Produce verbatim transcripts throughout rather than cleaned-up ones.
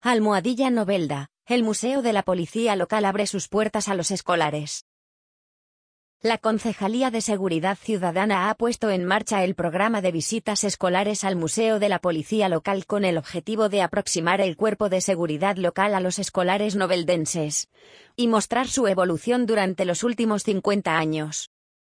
Almohadilla Novelda, el Museo de la Policía Local abre sus puertas a los escolares. La Concejalía de Seguridad Ciudadana ha puesto en marcha el programa de visitas escolares al Museo de la Policía Local con el objetivo de aproximar el cuerpo de seguridad local a los escolares noveldenses y mostrar su evolución durante los últimos cincuenta años.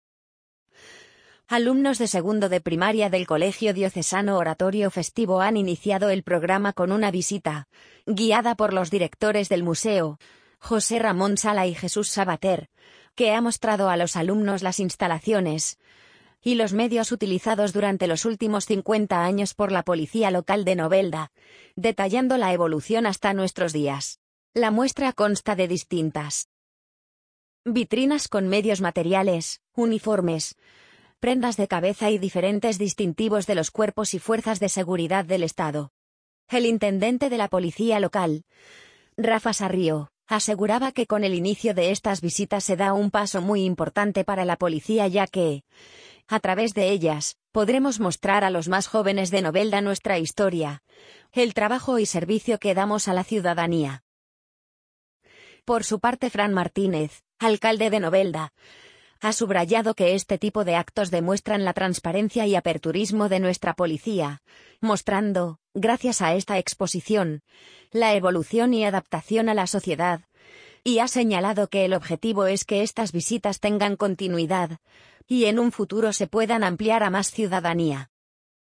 Alumnos de segundo de primaria del Colegio Diocesano Oratorio Festivo han iniciado el programa con una visita, guiada por los directores del museo, José Ramón Sala y Jesús Sabater, que ha mostrado a los alumnos las instalaciones y los medios utilizados durante los últimos cincuenta años por la Policía Local de Novelda, detallando la evolución hasta nuestros días. La muestra consta de distintas vitrinas con medios materiales, uniformes, prendas de cabeza y diferentes distintivos de los cuerpos y fuerzas de seguridad del Estado. El intendente de la Policía Local, Rafa Sarrio, aseguraba que con el inicio de estas visitas se da un paso muy importante para la policía, ya que, a través de ellas, podremos mostrar a los más jóvenes de Novelda nuestra historia, el trabajo y servicio que damos a la ciudadanía. Por su parte, Fran Martínez, alcalde de Novelda, ha subrayado que este tipo de actos demuestran la transparencia y aperturismo de nuestra policía, mostrando, gracias a esta exposición, la evolución y adaptación a la sociedad, y ha señalado que el objetivo es que estas visitas tengan continuidad, y en un futuro se puedan ampliar a más ciudadanía.